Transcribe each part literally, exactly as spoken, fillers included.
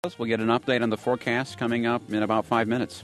We'll get an update on the forecast coming up in about five minutes.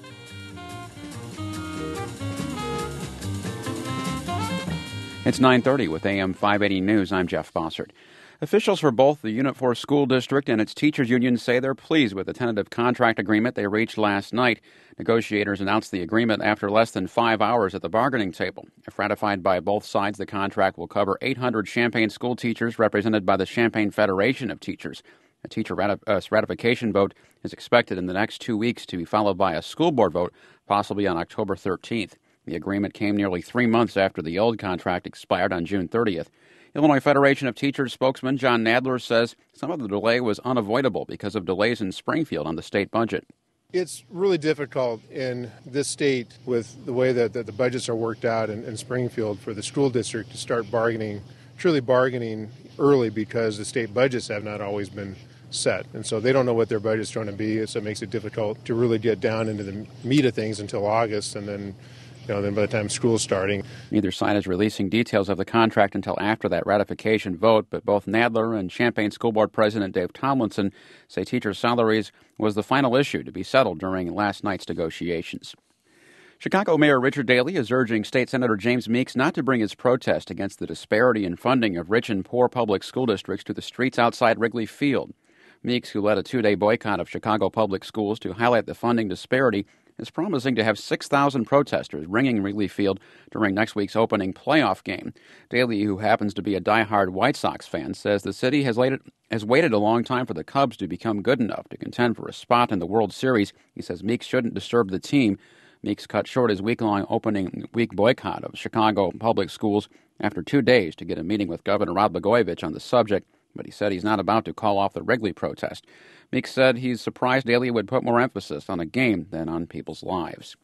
It's nine thirty with A M five eighty News. I'm Jeff Bossert. Officials for both the Unit four School District and its teachers union say they're pleased with the tentative contract agreement they reached last night. Negotiators announced the agreement after less than five hours at the bargaining table. If ratified by both sides, the contract will cover eight hundred Champaign school teachers represented by the Champaign Federation of Teachers. A teacher ratif- uh, ratification vote is expected in the next two weeks to be followed by a school board vote, possibly on October thirteenth. The agreement came nearly three months after the old contract expired on June thirtieth. Illinois Federation of Teachers spokesman John Nadler says some of the delay was unavoidable because of delays in Springfield on the state budget. It's really difficult in this state with the way that, that the budgets are worked out in, in Springfield for the school district to start bargaining, truly bargaining early because the state budgets have not always been set. And so they don't know what their budget's going to be, so it makes it difficult to really get down into the meat of things until August, and then You know, then by the time school's starting. Neither side is releasing details of the contract until after that ratification vote, but both Nadler and Champaign School Board President Dave Tomlinson say teachers' salaries was the final issue to be settled during last night's negotiations. Chicago Mayor Richard Daley is urging State Senator James Meeks not to bring his protest against the disparity in funding of rich and poor public school districts to the streets outside Wrigley Field. Meeks, who led a two-day boycott of Chicago public schools to highlight the funding disparity, is promising to have six thousand protesters ringing Wrigley Field during next week's opening playoff game. Daley, who happens to be a diehard White Sox fan, says the city has, laid, has waited a long time for the Cubs to become good enough to contend for a spot in the World Series. He says Meeks shouldn't disturb the team. Meeks cut short his week-long opening week boycott of Chicago public schools after two days to get a meeting with Governor Rod Blagojevich on the subject, but he said he's not about to call off the Wrigley protest. Meeks said he's surprised Daley would put more emphasis on a game than on people's lives.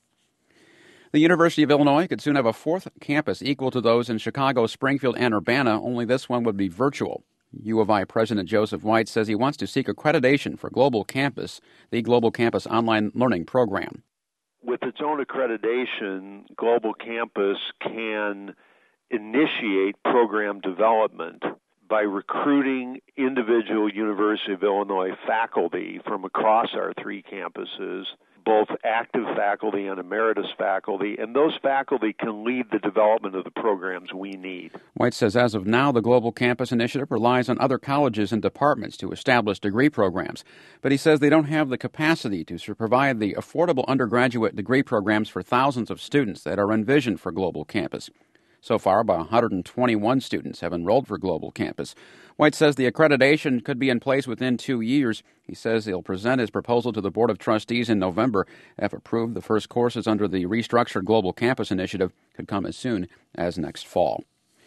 The University of Illinois could soon have a fourth campus equal to those in Chicago, Springfield, and Urbana, only this one would be virtual. U of I President Joseph White says he wants to seek accreditation for Global Campus, the Global Campus online learning program. With its own accreditation, Global Campus can initiate program development by recruiting individual University of Illinois faculty from across our three campuses, both active faculty and emeritus faculty, and those faculty can lead the development of the programs we need. White says as of now, the Global Campus Initiative relies on other colleges and departments to establish degree programs, but he says they don't have the capacity to provide the affordable undergraduate degree programs for thousands of students that are envisioned for Global Campus. So far, about one hundred twenty-one students have enrolled for Global Campus. White says the accreditation could be in place within two years. He says he'll present his proposal to the Board of Trustees in November. If approved, the first courses under the restructured Global Campus Initiative could come as soon as next fall.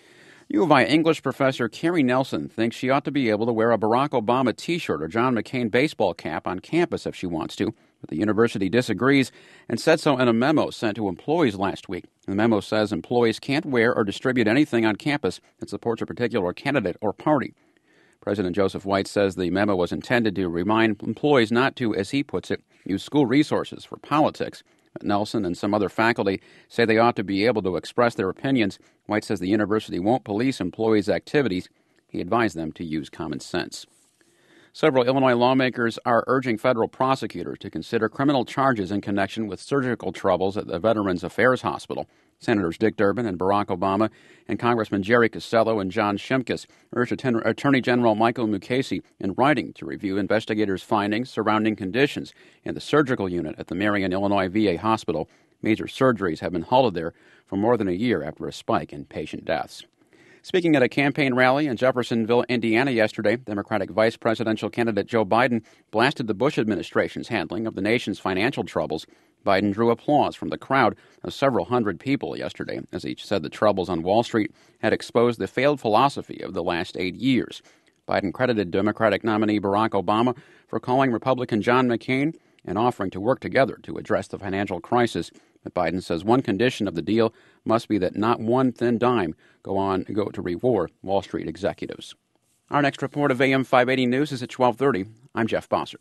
U of I English professor Carrie Nelson thinks she ought to be able to wear a Barack Obama T-shirt or John McCain baseball cap on campus if she wants to, but the university disagrees and said so in a memo sent to employees last week. The memo says employees can't wear or distribute anything on campus that supports a particular candidate or party. President Joseph White says the memo was intended to remind employees not to, as he puts it, use school resources for politics. Nelson and some other faculty say they ought to be able to express their opinions. White says the university won't police employees' activities. He advised them to use common sense. Several Illinois lawmakers are urging federal prosecutors to consider criminal charges in connection with surgical troubles at the Veterans Affairs Hospital. Senators Dick Durbin and Barack Obama and Congressman Jerry Costello and John Shimkus urged Attorney General Michael Mukasey in writing to review investigators' findings surrounding conditions in the surgical unit at the Marion, Illinois V A hospital. Major surgeries have been halted there for more than a year after a spike in patient deaths. Speaking at a campaign rally in Jeffersonville, Indiana yesterday, Democratic vice presidential candidate Joe Biden blasted the Bush administration's handling of the nation's financial troubles. Biden drew applause from the crowd of several hundred people yesterday as he said the troubles on Wall Street had exposed the failed philosophy of the last eight years. Biden credited Democratic nominee Barack Obama for calling Republican John McCain and offering to work together to address the financial crisis. But Biden says one condition of the deal must be that not one thin dime go on go to reward Wall Street executives. Our next report of A M five eighty News is at twelve thirty. I'm Jeff Bossert.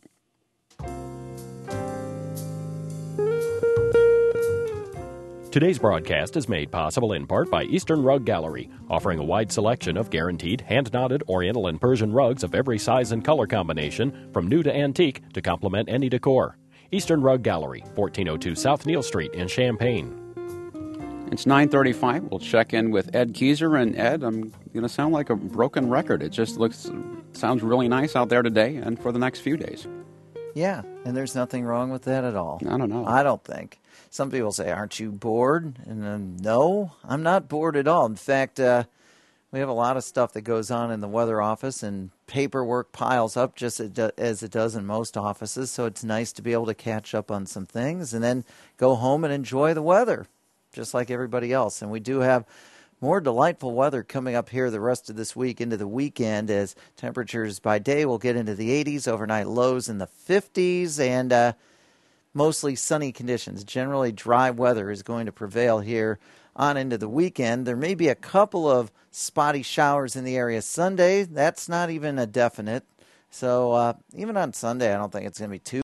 Today's broadcast is made possible in part by Eastern Rug Gallery, offering a wide selection of guaranteed hand-knotted Oriental and Persian rugs of every size and color combination, from new to antique, to complement any decor. Eastern Rug Gallery, fourteen oh two South Neal Street in Champaign. It's nine thirty-five. We'll check in with Ed Keyser. And Ed, I'm going to sound like a broken record. It just looks, sounds really nice out there today and for the next few days. Yeah, and there's nothing wrong with that at all. I don't know. I don't think. Some people say, aren't you bored? And um, no, I'm not bored at all. In fact, uh, we have a lot of stuff that goes on in the weather office, and paperwork piles up just as it does in most offices. So it's nice to be able to catch up on some things and then go home and enjoy the weather, just like everybody else. And we do have more delightful weather coming up here the rest of this week into the weekend, as temperatures by day will get into the eighties, overnight lows in the fifties, and uh, mostly sunny conditions. Generally dry weather is going to prevail here on into the weekend. There may be a couple of spotty showers in the area Sunday. That's not even a definite. So uh, even on Sunday, I don't think it's going to be too